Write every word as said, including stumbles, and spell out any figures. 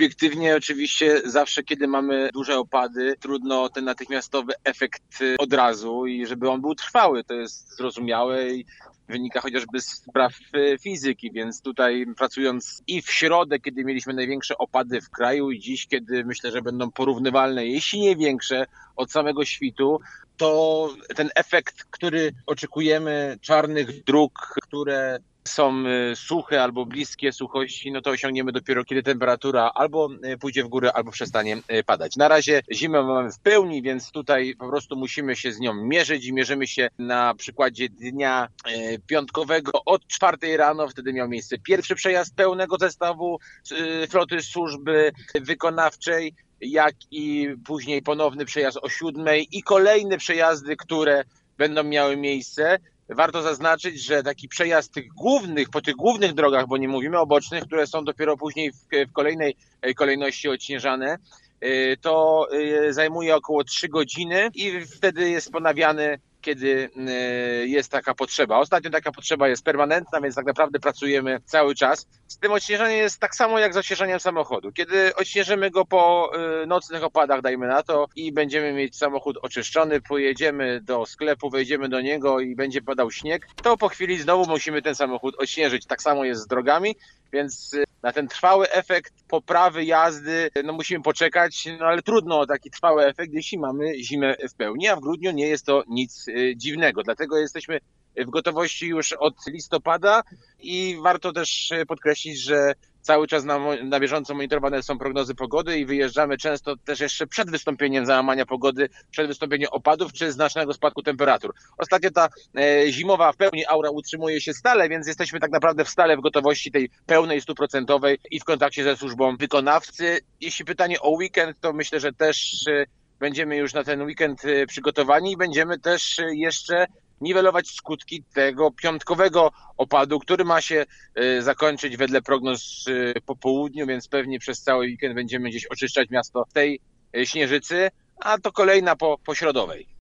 Obiektywnie oczywiście zawsze, kiedy mamy duże opady, trudno ten natychmiastowy efekt od razu i żeby on był trwały, to jest zrozumiałe i wynika chociażby z spraw fizyki, więc tutaj pracując i w środę, kiedy mieliśmy największe opady w kraju i dziś, kiedy myślę, że będą porównywalne, jeśli nie większe, od samego świtu, to ten efekt, który oczekujemy, czarnych dróg, które są suche albo bliskie suchości, no to osiągniemy dopiero, kiedy temperatura albo pójdzie w górę, albo przestanie padać. Na razie zimę mamy w pełni, więc tutaj po prostu musimy się z nią mierzyć i mierzymy się na przykładzie dnia piątkowego od czwartej rano. Wtedy miał miejsce pierwszy przejazd pełnego zestawu floty służby wykonawczej, jak i później ponowny przejazd o siódmej i kolejne przejazdy, które będą miały miejsce. Warto zaznaczyć, że taki przejazd tych głównych, po tych głównych drogach, bo nie mówimy o bocznych, które są dopiero później w, w kolejnej kolejności odśnieżane, to zajmuje około trzy godziny i wtedy jest ponawiany, kiedy jest taka potrzeba. Ostatnio taka potrzeba jest permanentna, więc tak naprawdę pracujemy cały czas. Z tym odśnieżaniem jest tak samo jak z odśnieżaniem samochodu. Kiedy odśnieżymy go po nocnych opadach, dajmy na to, i będziemy mieć samochód oczyszczony, pojedziemy do sklepu, wejdziemy do niego i będzie padał śnieg, to po chwili znowu musimy ten samochód odśnieżyć. Tak samo jest z drogami, więc na ten trwały efekt poprawy jazdy no musimy poczekać, no ale trudno o taki trwały efekt, jeśli mamy zimę w pełni, a w grudniu nie jest to nic dziwnego. Dlatego jesteśmy w gotowości już od listopada i warto też podkreślić, że cały czas na, na bieżąco monitorowane są prognozy pogody i wyjeżdżamy często też jeszcze przed wystąpieniem załamania pogody, przed wystąpieniem opadów czy znacznego spadku temperatur. Ostatnio ta e, zimowa w pełni aura utrzymuje się stale, więc jesteśmy tak naprawdę w stale w gotowości tej pełnej, stuprocentowej i w kontakcie ze służbą wykonawcy. Jeśli pytanie o weekend, to myślę, że też e, będziemy już na ten weekend e, przygotowani i będziemy też e, jeszcze niwelować skutki tego piątkowego opadu, który ma się zakończyć wedle prognoz po południu, więc pewnie przez cały weekend będziemy gdzieś oczyszczać miasto tej śnieżycy, a to kolejna po, po środowej.